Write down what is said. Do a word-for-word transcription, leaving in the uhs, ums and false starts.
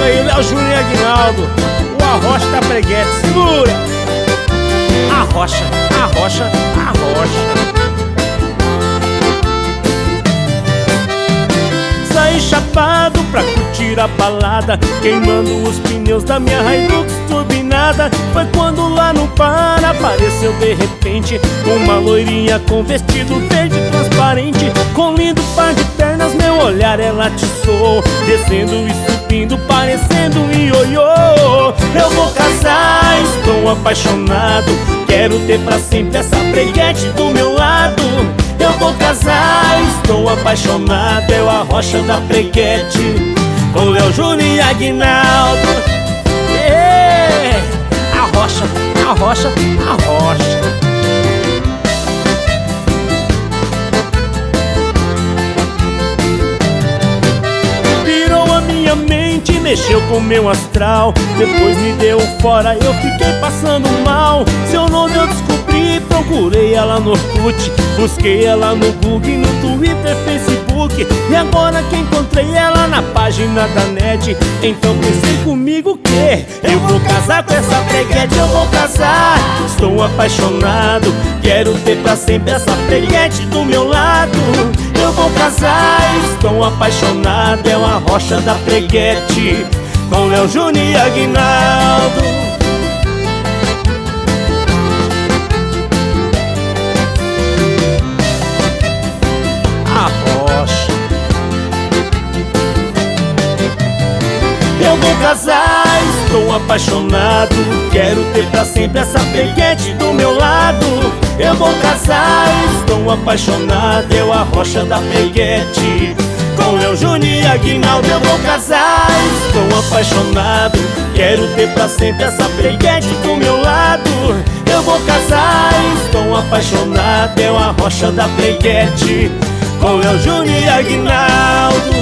aí, Léo Júnior e Aguinaldo, o Arrocha da Preguete. Segura! Arrocha, arrocha, arrocha. Saí chapado pra curtir a balada, queimando os pneus da minha Hilux turbinada. Foi quando lá no par apareceu de repente uma loirinha com vestido verde transparente, com lindo par de pernas, meu olhar ela atiçou, descendo e subindo parecendo um ioiô. Eu vou casar, estou apaixonado, quero ter pra sempre essa preguete do meu lado. Eu vou casar, estou apaixonado, é o Arrocha da Preguete, com Léo Júnior e Aguinaldo. É, Arrocha, arrocha, arrocha. Virou a minha mente, mexeu com meu astral, depois me deu fora, eu fiquei passando mal. Seu nome eu descobri, procurei ela no Orkut, busquei ela no Google, no Twitter, Facebook, e agora que encontrei ela na página da net, então pensei comigo que eu vou casar com essa preguete, eu vou casar. Estou apaixonado, quero ter pra sempre essa preguete do meu lado. Eu vou casar, estou apaixonado, é o Arrocha da Preguete, com Léo Júnior e Aguinaldo. Arrocha. Eu vou casar, estou apaixonado, quero ter pra sempre essa preguete do meu lado. Eu vou casar, estou apaixonado, é o Arrocha da Preguete, com Léo Júnior e Aguinaldo. Eu vou casar, estou apaixonado, quero ter pra sempre essa preguete do meu lado. Eu vou casar, estou apaixonado, é o Arrocha da Preguete, com Léo Júnior e Aguinaldo.